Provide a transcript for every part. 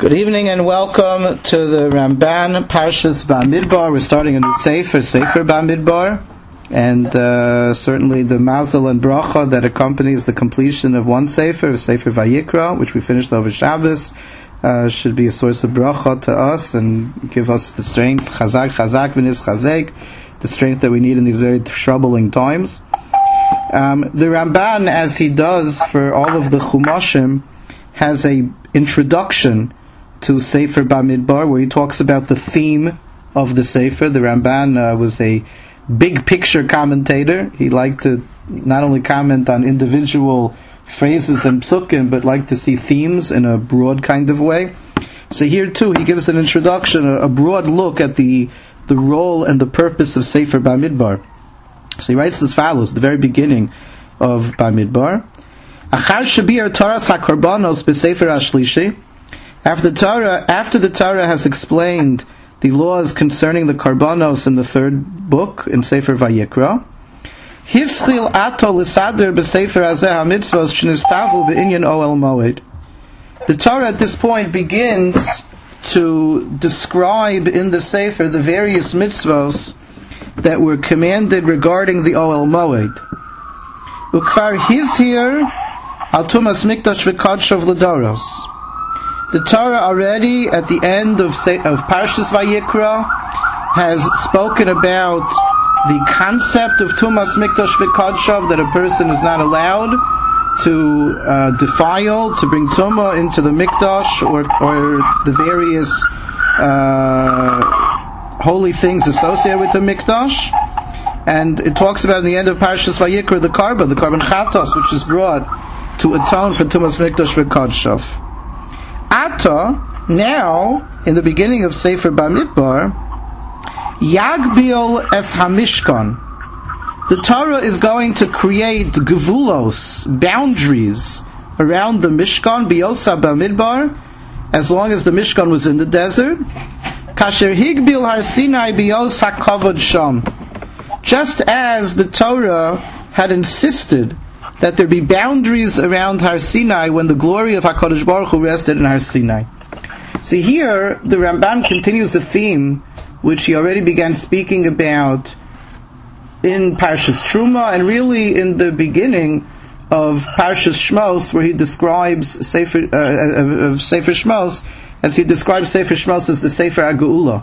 Good evening and welcome to the Ramban Parshas Bamidbar. We're starting a new Sefer Bamidbar, and certainly the mazel and bracha that accompanies the completion of one Sefer Vayikra, which we finished over Shabbos, should be a source of bracha to us and give us the strength, chazak v'nis chazek, the strength that we need in these very troubling times. The Ramban, as he does for all of the Chumashim, has a introduction to Sefer Bamidbar, where he talks about the theme of the Sefer. The Ramban was a big picture commentator. He liked to not only comment on individual phrases and psukim, but liked to see themes in a broad kind of way. So here too, he gives an introduction, a broad look at the role and the purpose of Sefer Bamidbar. So he writes as follows, the very beginning of Bamidbar. Achar shabir Taras HaKorbanos b'Sefer HaShlishi. After the Torah has explained the laws concerning the Karbanos in the third book, in Sefer Vayikra, Hischil ato l'sader b'Sefer hazeh hamitzvos shenistavu b'inyan Ohel Moed. The Torah at this point begins to describe in the Sefer the various mitzvos that were commanded regarding the Ohel Moed. Ukvar hizhir al tumas mikdash v'kadshav l'doros. The Torah already at the end of Parshas Vayikra has spoken about the concept of Tumas Mikdash V'Kadshav, that a person is not allowed to defile, to bring Tumah into the Mikdash or the various holy things associated with the Mikdash. And it talks about in the end of Parshas Vayikra the Karban Chatos, which is brought to atone for Tumas Mikdash V'Kadshav. Ata, now, in the beginning of Sefer Bamidbar, Yagbil es Hamishkan. The Torah is going to create gevulos, boundaries, around the Mishkan, Biosa Bamidbar, as long as the Mishkan was in the desert. Kasher Higbil Har Sinai Bios HaKavod Sham. Just as the Torah had insisted that there be boundaries around Har Sinai when the glory of HaKadosh Baruch Hu rested in Har Sinai. See, here the Ramban continues a theme which he already began speaking about in Parshas Truma, and really in the beginning of Parshas Shmos, where he describes Sefer Shmos, as he describes Sefer Shmos as the Sefer HaGeula.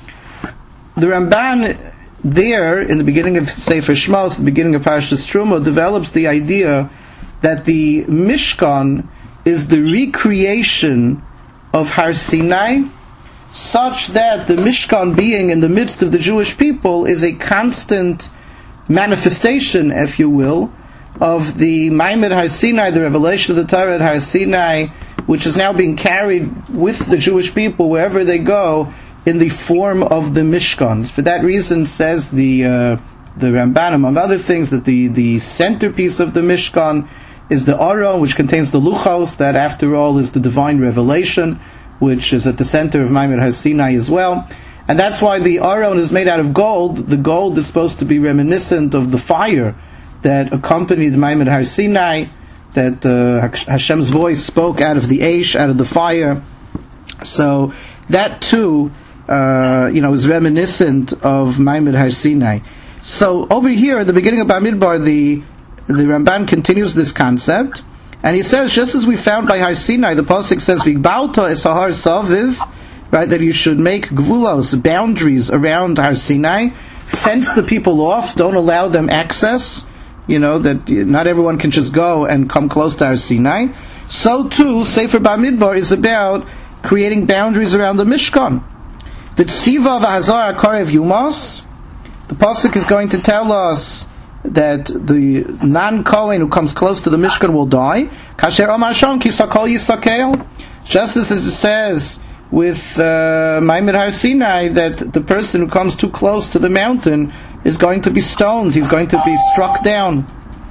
The Ramban there, in the beginning of Sefer Shmos, the beginning of Parshas Truma, develops the idea that the Mishkan is the recreation of Har Sinai, such that the Mishkan being in the midst of the Jewish people is a constant manifestation, if you will, of the Maimed Har Sinai, the revelation of the Torah at Har Sinai, which is now being carried with the Jewish people wherever they go, in the form of the Mishkan. For that reason, says the Ramban, among other things, that the centerpiece of the Mishkan is the Aron, which contains the Luchos, that after all is the divine revelation, which is at the center of Maimed Har Sinai as well. And that's why the Aron is made out of gold. The gold is supposed to be reminiscent of the fire that accompanied Maimed Har Sinai, that Hashem's voice spoke out of the Eish, out of the fire. So that too is reminiscent of Maimed Har Sinai. So over here, at the beginning of Bamidbar, the Ramban continues this concept, and he says, just as we found by Har Sinai, the pasuk says, "V'gbalta es hahar saviv," right, that you should make gvulos, boundaries around Har Sinai, fence the people off, don't allow them access. That not everyone can just go and come close to Har Sinai. So too, Sefer Bamidbar is about creating boundaries around the Mishkan. The Tziva v'Hazar HaKarev Yumas, the pasuk is going to tell us that the non-Kohen who comes close to the Mishkan will die. Kasher Omar Shom ki sakol yisakel. Just as it says with Maimed Har Sinai, that the person who comes too close to the mountain is going to be stoned, he's going to be struck down.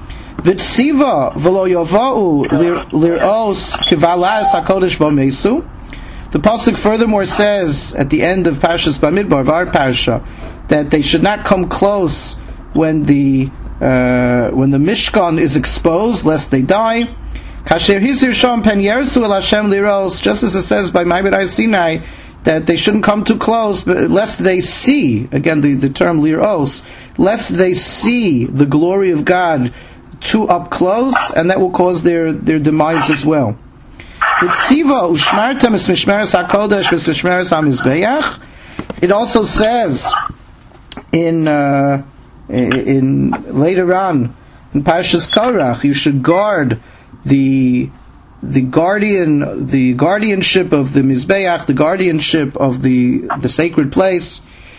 V'tziva v'lo yova'u lir'os kivalas HaKodesh v'mesu. The pasuk furthermore says at the end of Parshas Bamidbar, Var Parsha, that they should not come close when the Mishkan is exposed, lest they die. Kasher hizir sham pen yersu el Hashem liros, just as it says by Ma'amad Har Sinai, that they shouldn't come too close, but lest they see, again the term liros, lest they see the glory of God too up close, and that will cause their demise as well. It also says in later on in Parshas Korach, you should guard the guardianship of the Mizbeach, the guardianship of the sacred place.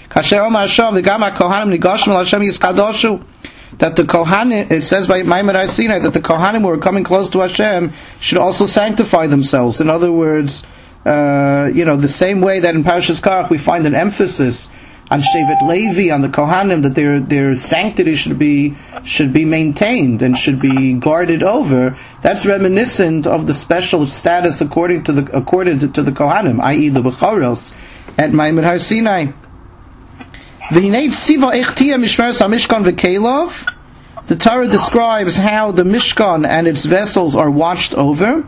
That the Kohanim, it says by Ma'amad Har Sinai, that the Kohanim who are coming close to Hashem should also sanctify themselves. In other words, the same way that in Parshas Korach we find an emphasis on Shevet Levi, on the Kohanim, that their sanctity should be maintained and should be guarded over. That's reminiscent of the special status according to the Kohanim, i.e. the Bechoros at Ma'amad Har Sinai. The Torah describes how the Mishkan and its vessels are watched over,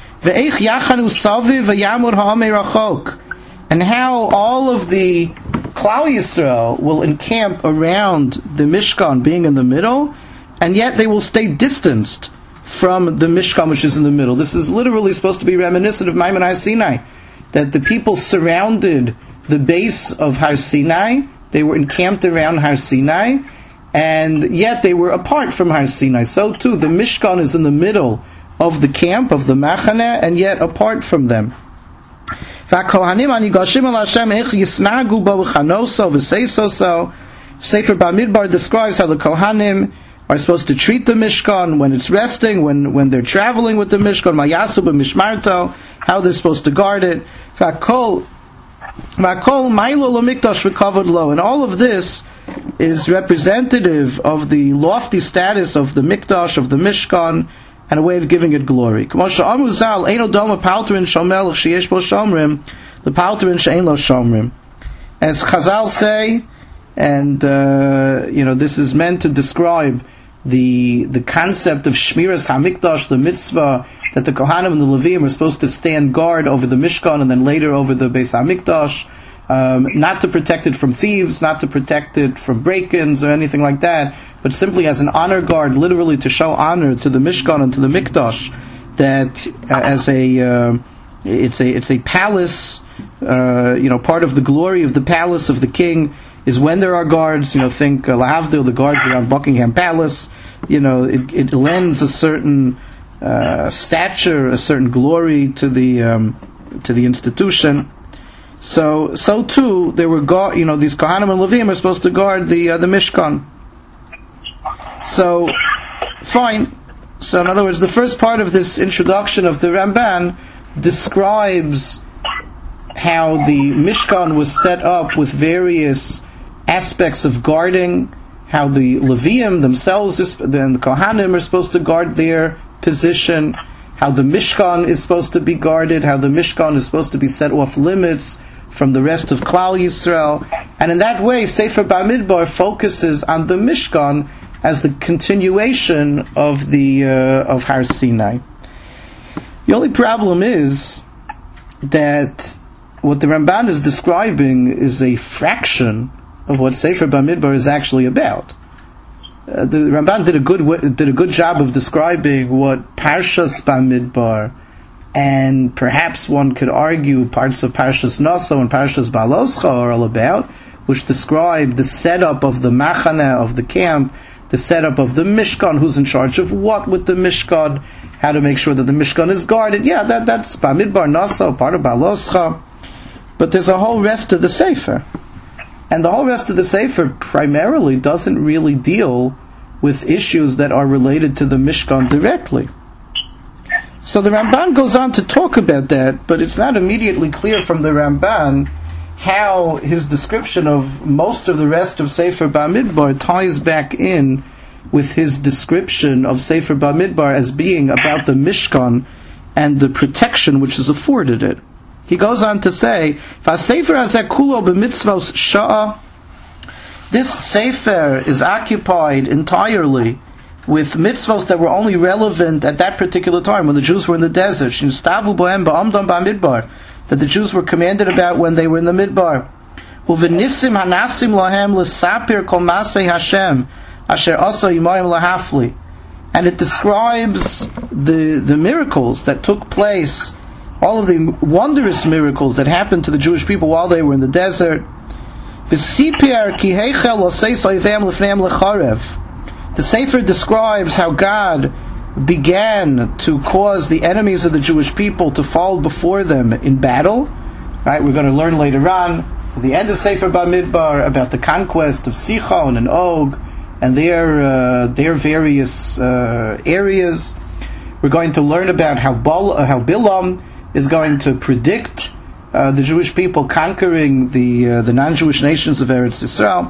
and how all of the Klal Yisrael will encamp around the Mishkan being in the middle, and yet they will stay distanced from the Mishkan which is in the middle. This is literally supposed to be reminiscent of Ma'amad Har Sinai, that the people surrounded the base of Har Sinai. They were encamped around Har Sinai, and yet they were apart from Har Sinai. So too, the Mishkan is in the middle of the camp, of the Machane, and yet apart from them. Sefer Bamidbar describes how the Kohanim are supposed to treat the Mishkan when it's resting, when they're traveling with the Mishkan, Mayasu b'mishmarto, how they're supposed to guard it. And all of this is representative of the lofty status of the Mikdash, of the Mishkan, and a way of giving it glory. The Palterin, as Chazal say, and this is meant to describe the concept of Shmiras HaMikdash, the mitzvah that the Kohanim and the Levim are supposed to stand guard over the Mishkan and then later over the Beis HaMikdash, not to protect it from thieves, not to protect it from break-ins or anything like that, but simply as an honor guard, literally to show honor to the Mishkan and to the Mikdash, that it's a palace, part of the glory of the palace of the king is when there are guards. Think Lahavdil, the guards around Buckingham Palace. It lends a certain stature, a certain glory to the institution. So too, there were these Kohanim and Levim are supposed to guard the Mishkan. So, fine. So, in other words, the first part of this introduction of the Ramban describes how the Mishkan was set up with various aspects of guarding, how the Levium themselves, then the Kohanim are supposed to guard their position, how the Mishkan is supposed to be guarded, how the Mishkan is supposed to be set off limits from the rest of Klal Yisrael, and in that way, Sefer Bamidbar focuses on the Mishkan as the continuation of of Har Sinai. The only problem is that what the Ramban is describing is a fraction of what Sefer Bamidbar is actually about. The Ramban did a good job of describing what Parshas Bamidbar, and perhaps one could argue parts of Parshas Naso and Parshas Baloscha are all about, which describe the setup of the Machane, of the camp, the setup of the Mishkan, who's in charge of what with the Mishkan, how to make sure that the Mishkan is guarded. Yeah, that's Bamidbar Naso, part of Baloscha. But there's a whole rest of the Sefer. And the whole rest of the Sefer primarily doesn't really deal with issues that are related to the Mishkan directly. So the Ramban goes on to talk about that, but it's not immediately clear from the Ramban how his description of most of the rest of Sefer Bamidbar ties back in with his description of Sefer Bamidbar as being about the Mishkan and the protection which is afforded it. He goes on to say, this Sefer is occupied entirely with mitzvos that were only relevant at that particular time when the Jews were in the desert. That the Jews were commanded about when they were in the midbar. And it describes the miracles that took place, all of the wondrous miracles that happened to the Jewish people while they were in the desert. The Sefer describes how God began to cause the enemies of the Jewish people to fall before them in battle. Right? We're going to learn later on, at the end of Sefer Bamidbar, about the conquest of Sichon and Og and their various areas. We're going to learn about how Bilam is going to predict the Jewish people conquering the non-Jewish nations of Eretz Yisrael.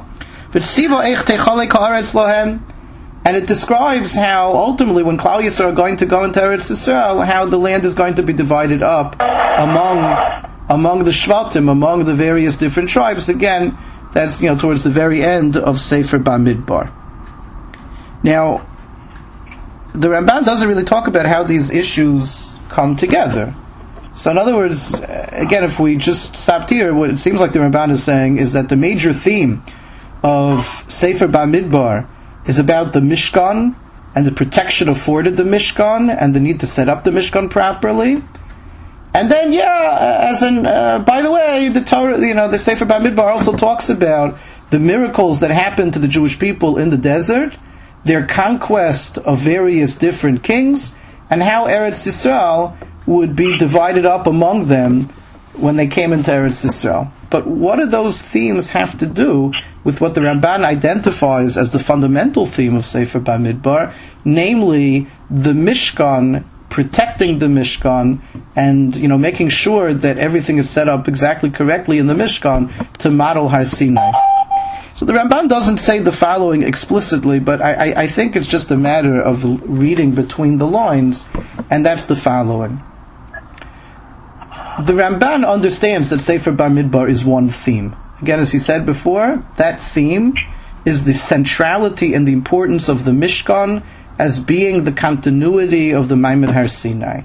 And it describes how ultimately when Klal Yisrael are going to go into Eretz Yisrael, how the land is going to be divided up among the Shvatim, among the various different tribes. Again, that's towards the very end of Sefer Bamidbar. Now, the Ramban doesn't really talk about how these issues come together. So in other words, again, if we just stopped here, what it seems like the Ramban is saying is that the major theme of Sefer Bamidbar is about the Mishkan and the protection afforded the Mishkan and the need to set up the Mishkan properly. And then, by the way, the Torah, the Sefer Bamidbar also talks about the miracles that happened to the Jewish people in the desert, their conquest of various different kings, and how Eretz Yisrael would be divided up among them when they came into Eretz Yisrael. But what do those themes have to do with what the Ramban identifies as the fundamental theme of Sefer Bamidbar, namely the Mishkan, protecting the Mishkan, and making sure that everything is set up exactly correctly in the Mishkan to model Har Sinai. So the Ramban doesn't say the following explicitly, but I think it's just a matter of reading between the lines, and that's the following. The Ramban understands that Sefer Bamidbar is one theme. Again, as he said before, that theme is the centrality and the importance of the Mishkan as being the continuity of the Maimed Har Sinai.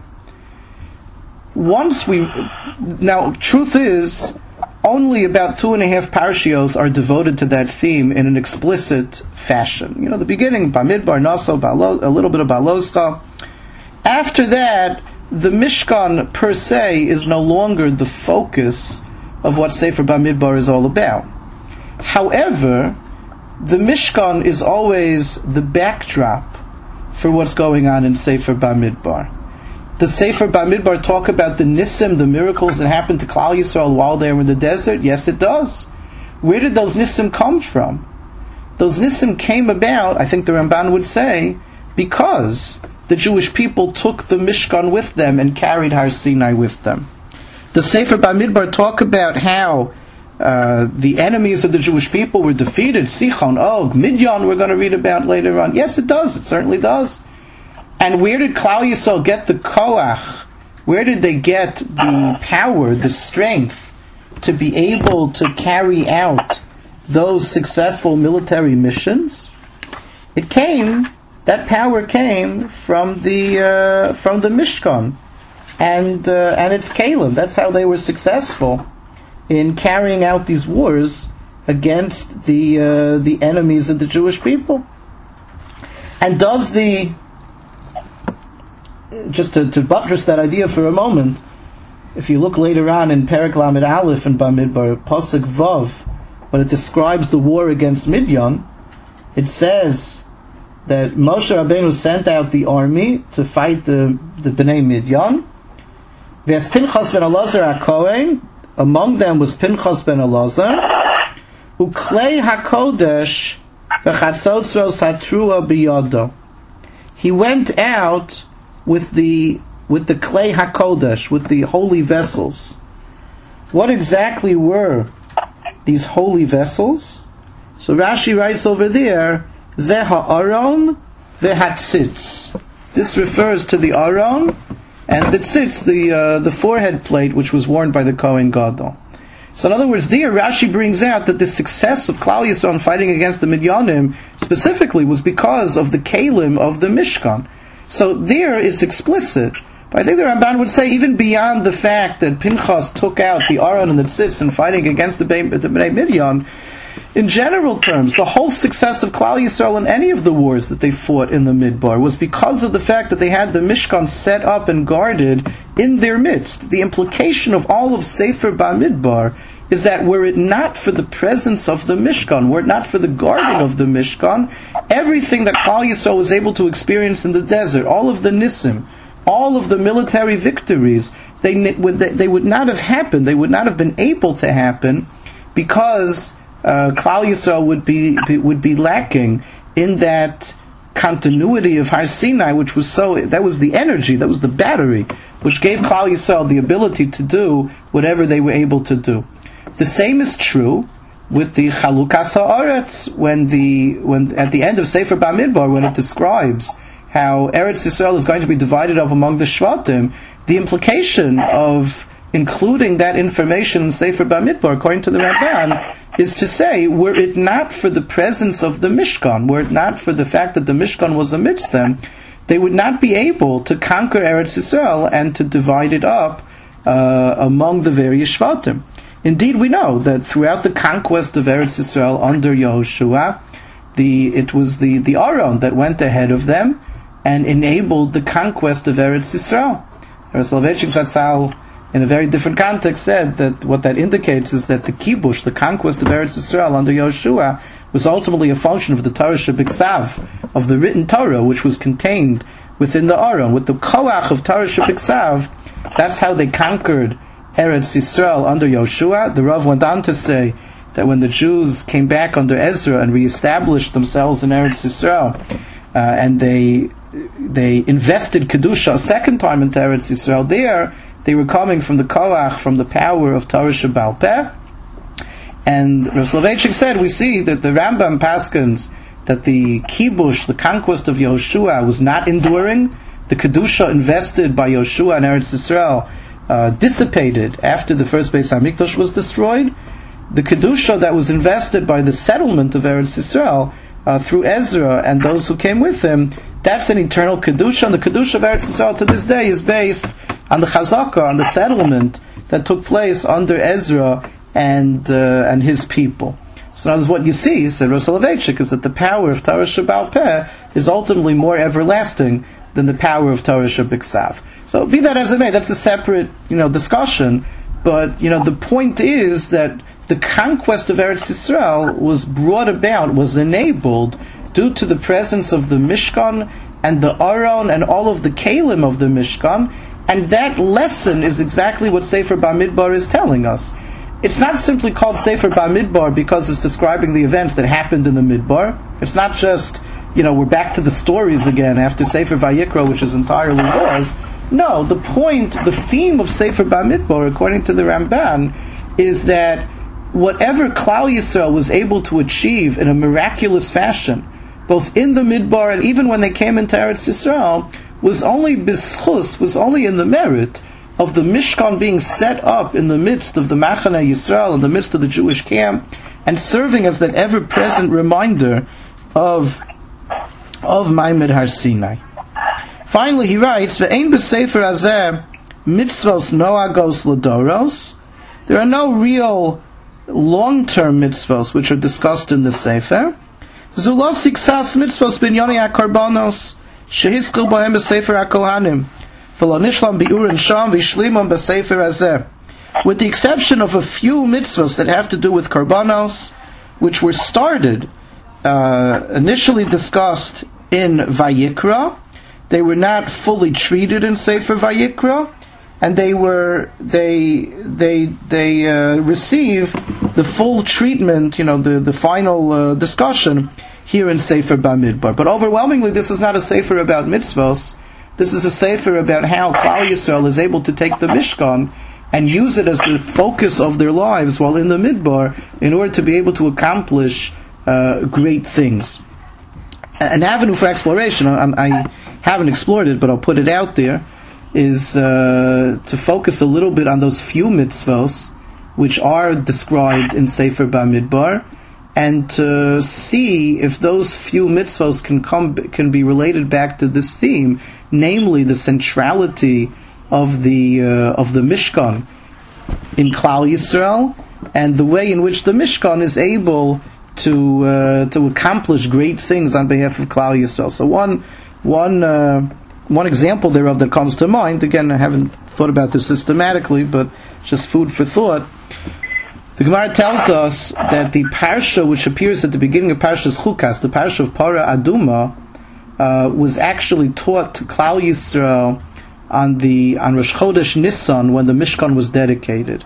Now, truth is, only about 2.5 parshios are devoted to that theme in an explicit fashion. The beginning, Bamidbar, Naso, a little bit of Baloscha. After that, the Mishkan per se is no longer the focus of what Sefer Bamidbar is all about. However, the Mishkan is always the backdrop for what's going on in Sefer Bamidbar. Does Sefer Bamidbar talk about the Nisim, the miracles that happened to Klal Yisrael while they were in the desert? Yes, it does. Where did those Nisim come from? Those Nisim came about, I think the Ramban would say, because the Jewish people took the Mishkan with them and carried Har Sinai with them. The Sefer Bamidbar talk about how the enemies of the Jewish people were defeated. Sichon, Og, Midyan we're going to read about later on. Yes, it does. It certainly does. And where did Klal Yisrael get the koach? Where did they get the power, the strength, to be able to carry out those successful military missions? That power came from the Mishkan and its Kalim. That's how they were successful in carrying out these wars against the enemies of the Jewish people. And just to buttress that idea for a moment, if you look later on in Perek Lamed Aleph and Bamidbar, Pasuk Vav, when it describes the war against Midyan, it says that Moshe Rabbeinu sent out the army to fight the Bnei Midyan. V'es Pinchas ben Elazar HaKohen, among them was Pinchas ben Elazar, uklei HaKodesh v'chatzotzros hatrua biyado. He went out with the Klei HaKodesh, with the holy vessels. What exactly were these holy vessels? So Rashi writes over there, Zeh ha'aron v'hatzitz. This refers to the aron and the tzitz, the forehead plate which was worn by the Kohen Gadol. So in other words, there Rashi brings out that the success of Klal Yisrael in fighting against the Midyanim specifically was because of the Kalim of the Mishkan. So there it's explicit. But I think the Ramban would say even beyond the fact that Pinchas took out the Aron and the Tzitz in fighting against the Bnei Midyan, in general terms, the whole success of Klal Yisrael in any of the wars that they fought in the Midbar was because of the fact that they had the Mishkan set up and guarded in their midst. The implication of all of Sefer Bamidbar is that were it not for the presence of the Mishkan, were it not for the guarding of the Mishkan, everything that Klal Yisrael was able to experience in the desert, all of the Nisim, all of the military victories, they would not have happened, they would not have been able to happen because Klal Yisrael would be lacking in that continuity of Har Sinai, which was that was the energy, that was the battery, which gave Klal Yisrael the ability to do whatever they were able to do. The same is true with the Chalukas Haaretz, when at the end of Sefer Bamidbar, when it describes how Eretz Yisrael is going to be divided up among the Shvatim, the implication of including that information in Sefer Bamidbar, according to the Ramban, is to say, were it not for the presence of the Mishkan, were it not for the fact that the Mishkan was amidst them, they would not be able to conquer Eretz Yisrael and to divide it up among the various Shvatim. Indeed, we know that throughout the conquest of Eretz Yisrael under Yehoshua, it was the Aron that went ahead of them and enabled the conquest of Eretz Yisrael. Soloveitchik Zatzal, in a very different context, said that what that indicates is that the kibush, the conquest of Eretz Yisrael under Yehoshua, was ultimately a function of the Torah Shebiksav, of the written Torah, which was contained within the Aron. With the koach of Torah Shebiksav, that's how they conquered Eretz Yisrael under Yehoshua. The Rav went on to say that when the Jews came back under Ezra and reestablished themselves in Eretz Yisrael, and they invested Kedusha a second time into Eretz Yisrael, there they were coming from the koach, from the power of Torah Shebal Peh. And Rav Soloveitchik said, we see that the Rambam paskins that the kibush, the conquest of Yehoshua, was not enduring. The Kedusha invested by Yehoshua in Eretz Yisrael dissipated after the first Beis HaMikdash was destroyed. The Kedusha that was invested by the settlement of Eretz Yisrael through Ezra and those who came with him, that's an eternal Kedusha, and the Kedusha of Eretz Yisrael to this day is based on the Chazakah, on the settlement that took place under Ezra and his people. So now what you see, said Rav Soloveitchik, is that the power of Torah Shebal Peh is ultimately more everlasting than the power of Torah Shebiksav. So be that as it may, that's a separate discussion, but the point is that the conquest of Eretz Yisrael was brought about, was enabled due to the presence of the Mishkan and the Aron and all of the Kalim of the Mishkan, and that lesson is exactly what Sefer Bamidbar is telling us. It's not simply called Sefer Bamidbar because it's describing the events that happened in the Midbar. It's not just, we're back to the stories again after Sefer Vayikra, which is entirely wars. No, the point, the theme of Sefer Bamidbar, according to the Ramban, is that whatever Klal Yisrael was able to achieve in a miraculous fashion, both in the Midbar and even when they came into Eretz Yisrael, was only bischus, was only in the merit of the Mishkan being set up in the midst of the Machane Yisrael, in the midst of the Jewish camp, and serving as that ever-present reminder of Ma'amad Har Sinai. Finally, he writes, "Ve'ein b'sefer hazeh mitzvos noagos l'doros." There are no real long-term mitzvos which are discussed in the Sefer. Zulo siksas mitzvos binyoni hakorbanos shehizkil bohem b'sefer hakohanim v'lo nishlam bi'urin sham v'ishlimam b'sefer hazeh. With the exception of a few mitzvos that have to do with korbanos, which were started, initially discussed in Vayikra, they were not fully treated in Sefer Vayikra, and they receive the full treatment, the final discussion here in Sefer Bamidbar. But overwhelmingly, this is not a Sefer about mitzvos. This is a Sefer about how Klal Yisrael is able to take the Mishkan and use it as the focus of their lives while in the Midbar in order to be able to accomplish great things. An avenue for exploration, I haven't explored it, but I'll put it out there, is to focus a little bit on those few mitzvos which are described in Sefer Bamidbar, and to see if those few mitzvos can be related back to this theme, namely the centrality of the Mishkan in Klal Yisrael, and the way in which the Mishkan is able to accomplish great things on behalf of Klal Yisrael. So one example thereof that comes to mind, again, I haven't thought about this systematically, but just food for thought. The Gemara tells us that the parsha which appears at the beginning of Parshas Chukas, the parsha of Para Aduma, was actually taught to Klal Yisrael on Rosh Chodesh Nisan, when the Mishkan was dedicated.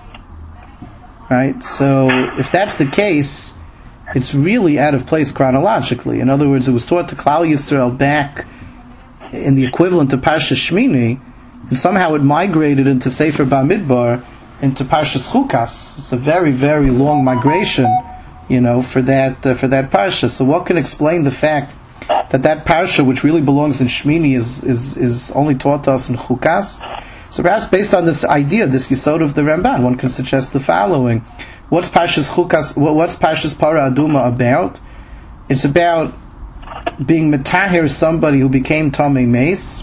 Right? So, if that's the case, it's really out of place chronologically. In other words, it was taught to Klal Yisrael back in the equivalent of Parshas Shmini, and somehow it migrated into Sefer Bamidbar, into Parshas Chukas. It's a very, very long migration, for that parsha. So what can explain the fact that parsha, which really belongs in Shmini, is only taught to us in Chukas? So perhaps based on this idea, this Yisod of the Ramban, one can suggest the following: what's Parshas Chukas? What's Parshas Para Aduma about? It's about being metaher somebody who became Tamei Meis,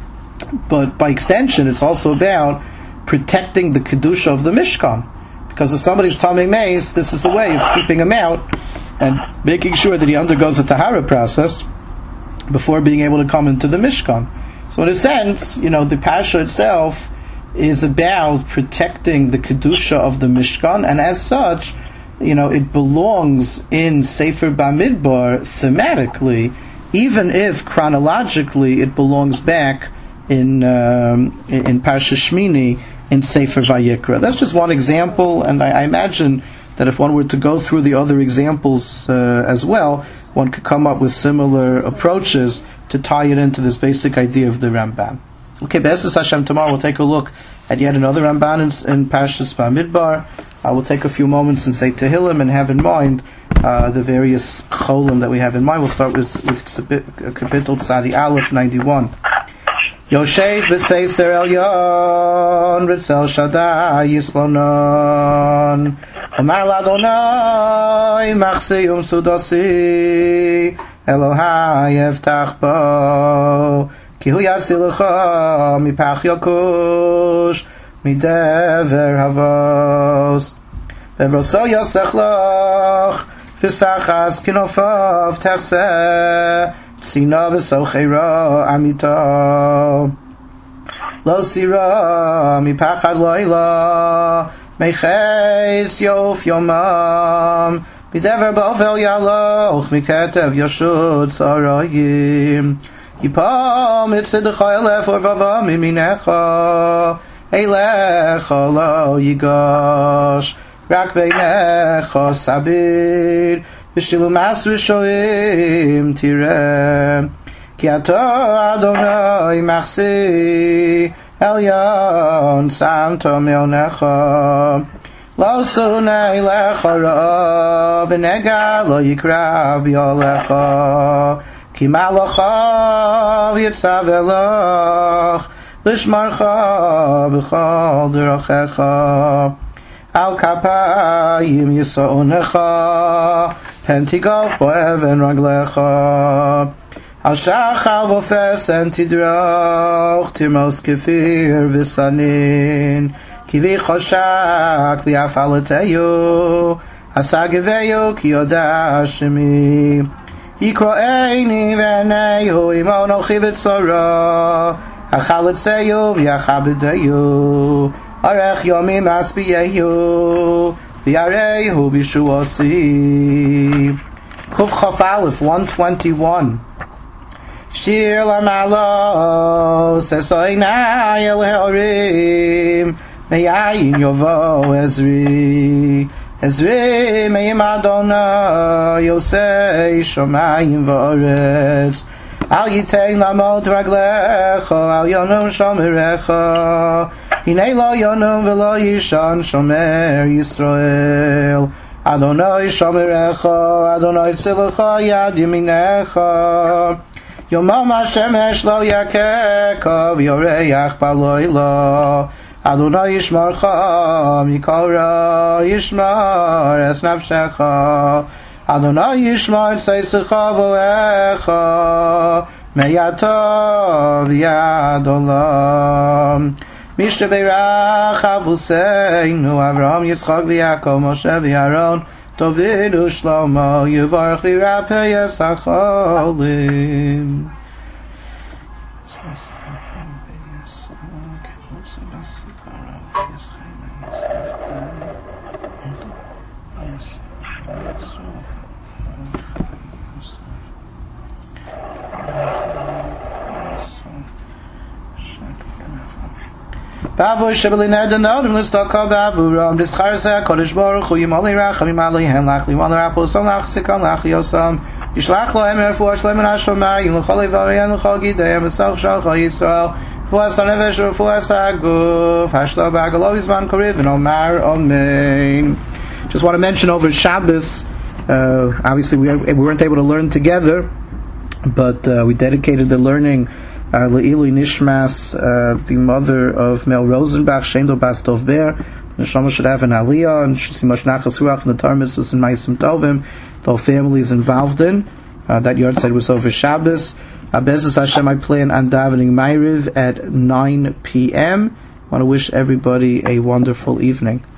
but by extension, it's also about protecting the kedusha of the Mishkan, because if somebody's Tamei Meis, this is a way of keeping him out and making sure that he undergoes a tahara process before being able to come into the Mishkan. So in a sense, the parsha itself is about protecting the kedusha of the Mishkan, and as such, it belongs in Sefer Bamidbar thematically, even if chronologically it belongs back in Parsha Shmini in Sefer Vayikra. That's just one example, and I imagine that if one were to go through the other examples as well, one could come up with similar approaches to tie it into this basic idea of the Ramban. Okay, Be'ezus Hashem, tomorrow we'll take a look at yet another Ramban in Parshas Bamidbar. I will take a few moments and say Tehillim and have in mind the various cholim that we have in mind. We'll start with Kapitel Tzadi Aleph 91. Yoshev v'Seiser Elyon Ritzel Shaddai Yislonon Omar Ladonai Machsiyum Sudasi Elohai Evtach Bo Ki Hu Yatzilecha Mipach Yokush Midever Havos V'Vroso Yosech Loch V'Sachas Kinofav Techseh Sina v'socheira amita Lo sira mipachad loila Meiches yof yomam Bidever bovel yaloch Miketev yoshud sarayim Yipam etzidecha elef orvava miminecha Eilecha lo yigash Rak beinecha sabir V'shilu mas v'shoim tireh Ki ato Adonai machsi Elyon samto me'onecha Lo sunei lecha ra V'nega lo yikra b'yolecha Ki malocha v'yitzav eloch L'shmarcha b'chol d'rochecha Al kapayim yisa'onecha Pentigov bo'even raglecha Al shachal v'ofesen tidroch Tirmos kefir v'sanin Kivi choshak v'yafaleteyu Asageveyu ki yoda Shemi Yikro'eini v'eneyu Imonochi v'tzora Achaletzeyu v'yachabedeyu Arech yomim asbiyehu V'yarehu b'shuasi Kuf Chaf Aleph 121 Shir lamalos Esoinai el heorim Me'ayin yovo Ezri Ezri me'im Adonai Yosei shomayim v'oretz Al yitein lamot raglecha Al yonum shomerecha Hinei lo yonum v'lo yishan shomer Yisrael Adonai shomerecha Adonai tzilecha yad yeminecha Yomam hashemesh lo yakecha V'yoreach baloila Adonai yishmarcha mikol ra yishmar es nafshecha. Adonai yishmar tzeisecha voecha meyatov yad olam. Mishta beirach avuseinu Avraham Yitzchak v'Yaakov Moshe v'Aaron David u'Shlomo Yivarach v'Yirapeh Yesacholim. Bavu Shibli Nerdanod, Listaka Bavu Ram, Disharsa, Kodesh Baruch, Yimali Racham, Yimali Hen, Lachli, Wala Apostol, Lachsikon, Lachli Yosam, Yishlachlo, Emer, Fuash, Leman Ashomai, Lucholi Varian, Luchogi, Deem, Esach, Shalcha, Yisrael, Fuas Anevesh, Fuas Aguf, Hashlo, Bagalovis, Van Koriv, and Omar, Amen. Just want to mention over Shabbos, obviously we weren't able to learn together, but we dedicated the learning Le'ilui Nishmas, the mother of Mel Rosenbach, Shendel Bas Dov Ber. The Neshama should have an Aliyah, and should see much Nachas Ruach in the Torah Mitzvahs and Ma'asim Tovim. The whole family is involved in. That yard side was over Shabbos. Be'ezus Hashem, I plan on davening Ma'ariv at 9 p.m. I want to wish everybody a wonderful evening.